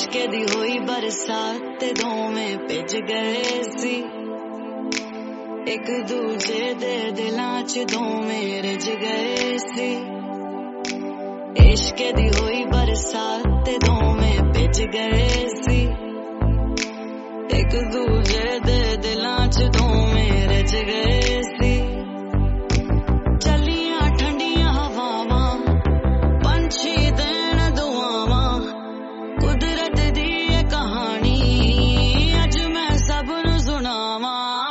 इश्क दी होई बरसात ते दोवें भिज गए सी, एक दूजे दे दिलां च दोवें रिझ गए सी। इश्क दी होई बरसात ते दोवें भिज गए सी, एक दूजे दे दिलां च दोवें रिझ गए सी। चलियां ठंडियां हवावां पंछी देण दुआवां, कुदरत दी ये कहानी अज मैं सब नूं सुणावां।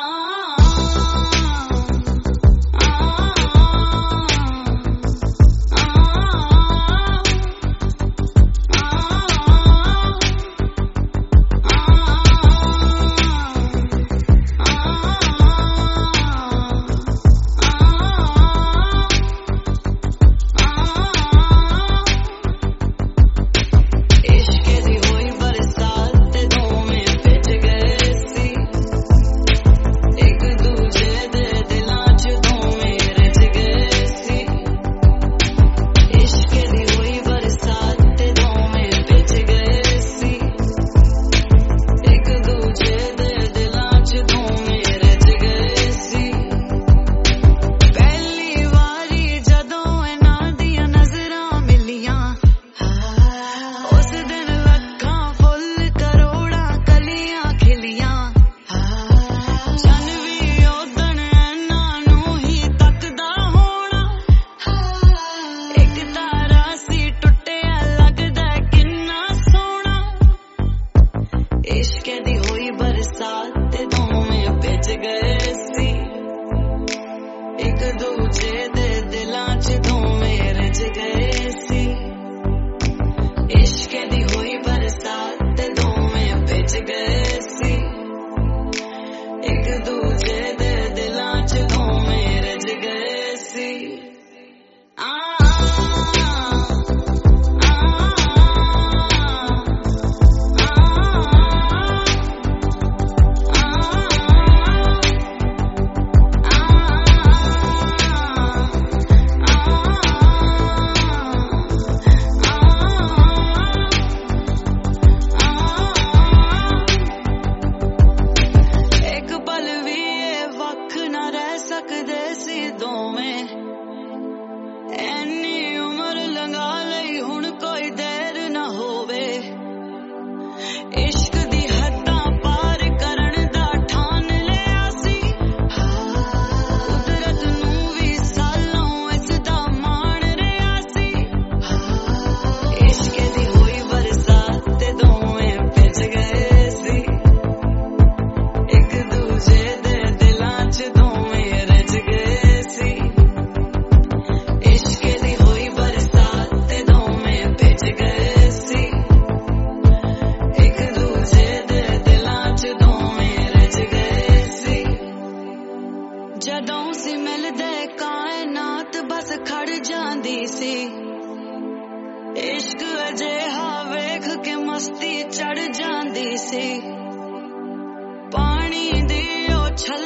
इश्क दी होई बरसात ते दोवें भिज गए सी, एक दूजे दे दिलां च दोवें रिझ गए सी। इश्क दी होई बरसात ते दोवें भिज गए सी, एक दूजे दे दिलां च दोवें रिझ गए सी। सकदे सी दोवें एनी उम्र लंघा लई हुण कोई देर ना होवे, इश्क दी हद्दां पार करन दा ठान लिया सी। कुदरत नूं वी सालों इस दा मान रिहा सी। इश्क दी होई बरसात ते दोवें भिज गए सी, एक दूजे दे दिलां च दोवें रिझ गए सी। इश्क दी होई बरसात ते दोवें भिज गए सी, एक दूजे दे दिलां च दोवें रिझ गए सी। जदों सी मिलदे कायनात बस खड़ जांदी सी, इश्क अजिहा वेख के मस्ती चढ़ जांदी सी। पानी दी ओ छल